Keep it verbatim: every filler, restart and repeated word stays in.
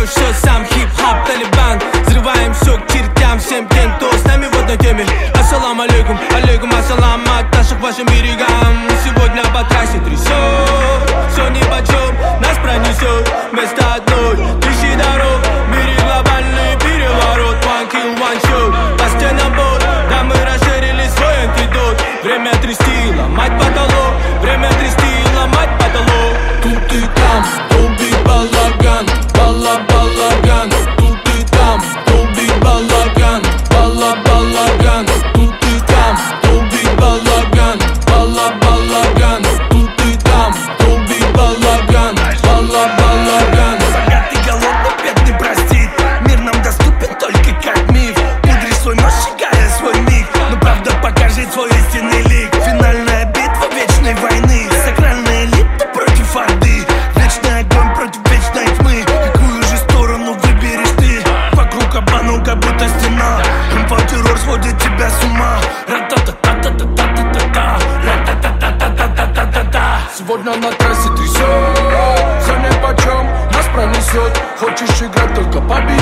все сам, хип-хап, Талибан. Взрываем все к чертям, всем тем, кто с нами в одной теме. Ассалам алейкум, алейкум ассалам от наших к вашим берегам. Сегодня по трассе трясет, все нипочем, нас пронесет вместо одной тысячи дорог. В мире глобальный переворот, one kill, one show. По стенам бот, да мы расширили свой антидот. Время трясти, ломать потолок, время трясти, ломать потолок. Тут и там, долбит балаган, бала-балаган. Тут и там, долбит балаган, бала-балаган. Тут и там, долбит балаган, бала-балаган. Тут и там, долбит балаган, бала-балаган. Богатый голодный, бедный простит. Мир нам доступен только как миф. Пудри свой нож, сжигая свой миг. Но правда покажет свой истинный лик. Финальная битва вечной войны. Сакральная элита против орды. Вечный огонь против вечной тьмы. Какую же сторону выберешь ты? Вокруг обману, как будто стена. Инфотеррор сводит тебя с ума. Ра-та-та-та-та-та-та-та-та. Ра-та-та-та-та-та-та-та-та. Сегодня на трассе трясет, все нипочем, нас пронесет. Хочешь играть, только победить.